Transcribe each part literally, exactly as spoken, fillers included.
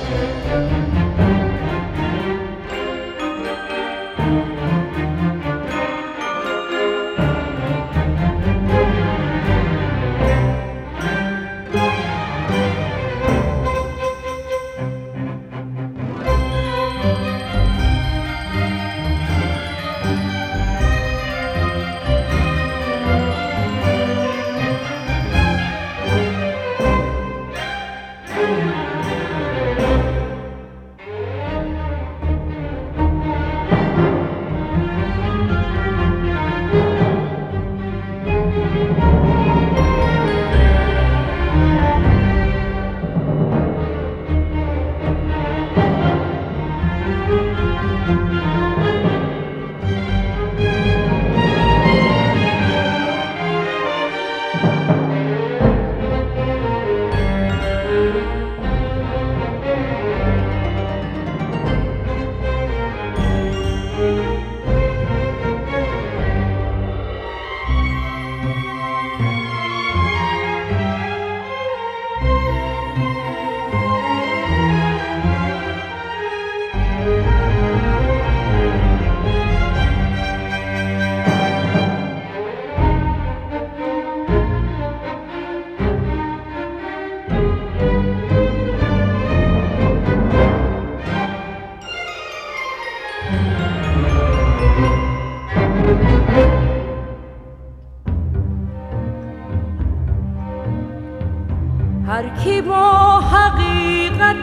هر کی با حقیقت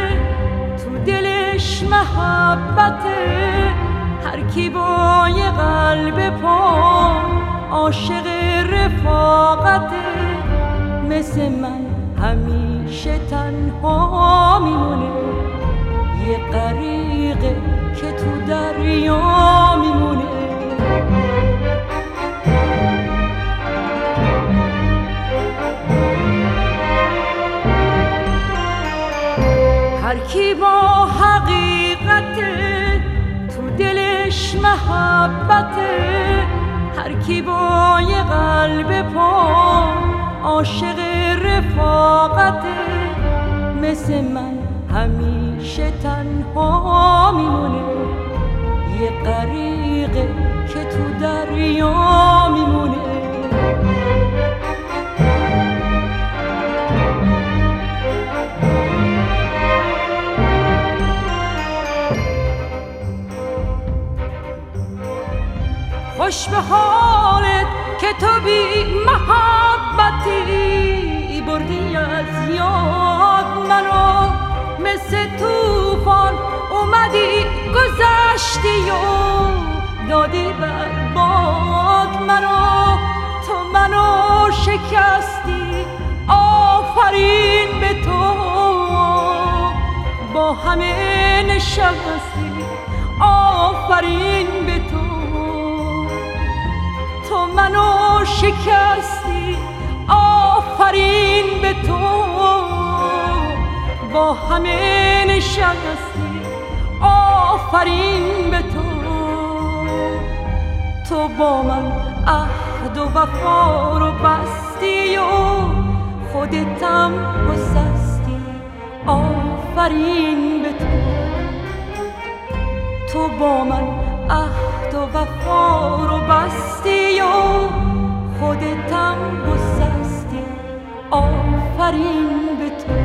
تو دلش محبته، هر کی با یه قلب پاک عاشق رفاقته، مثل من همیشه تنها میمونه، یه غریقه که تو دریا میمونه. هر کی با حقیقت تو دلش محبته، هر کی با یه قلب پاک عاشق رفاقته، مثل من همیشه تنها میمونه، یه غریقه که تو دریا میمونه. خوش به حالت که تو بی محبتی، بردی از یاد منو، مثل توفان اومدی گذشتی و دادی بر باد منو. تو منو شکستی، آفرین به تو، با همه نشستی، آفرین به تو. تو منو شکستی، آفرین به تو، با همه نشستی، آفرین به تو. تو با من عهد و وفا رو بستی و خودتم گسستی، آفرین به تو. تو با من عهد و وفا رو بستی و خودتم گسستی، آفرین به تو.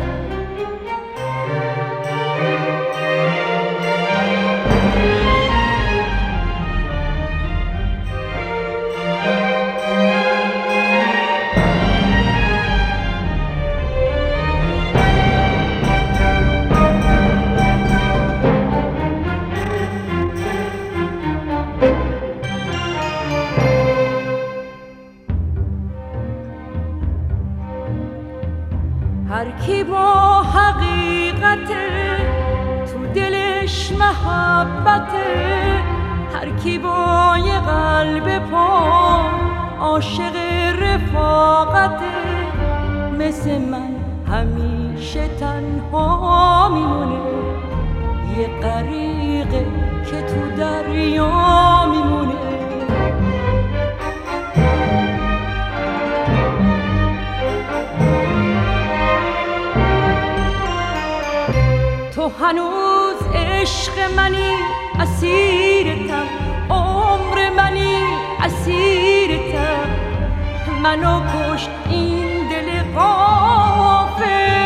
هر کی با حقیقت تو دلش محبته، هر کی با یه قلب پاک عاشق رفاقته، مثل من همیشه تنها میمونه، یه غریقه که تو دریا میمونه. تو هنوز عشق منی اسیرتم، عمر منی اسیرتم. منو کشت این دل غافل،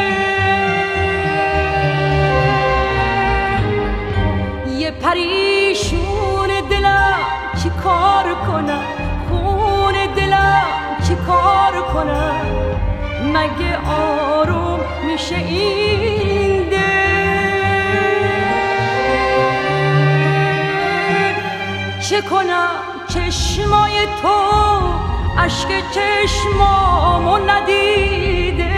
یه پریشون دلم چی کار کنم، خون دلم چی کار کنم. مگه آروم میشه این دل؟ چه کنم چشمای تو اشک چشمامو ندیده،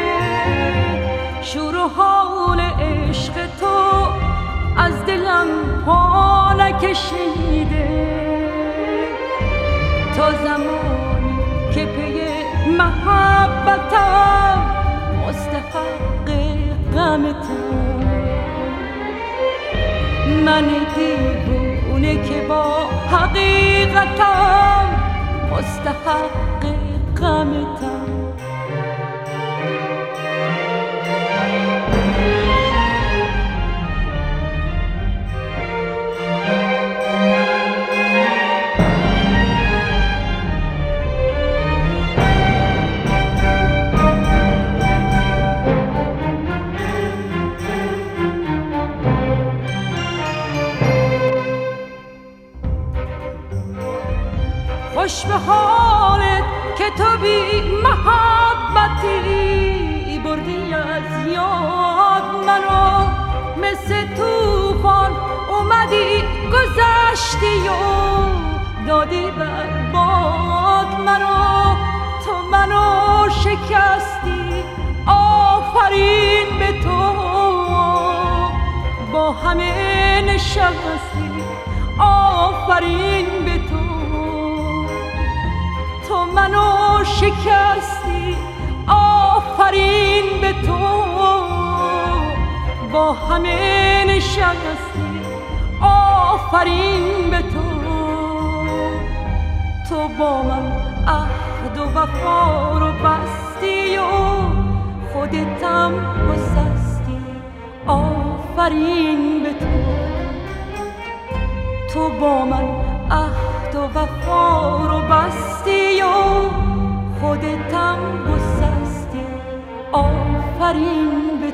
شور و حال عشق تو از دلم پا نکشیده. تا زمانی که پی محبتم مستحق غمتم، من دیوونه که با حقیقتم مستحق غمتم. خوش به حالت که تو بی محبتی بردی از یاد منو، مثل توفان اومدی گذشتی و دادی بر باد منو. تو منو شکستی آفرین به تو، با همه نشستی آفرین به تو. تو منو شکستی آفرین به تو، با همه نشستی آفرین به تو. تو با من عهد و وفا رو بستی و خودتم گسستی آفرین به تو. تو با من عهد و وفا رو بستی و خودتم گسستی آفرین به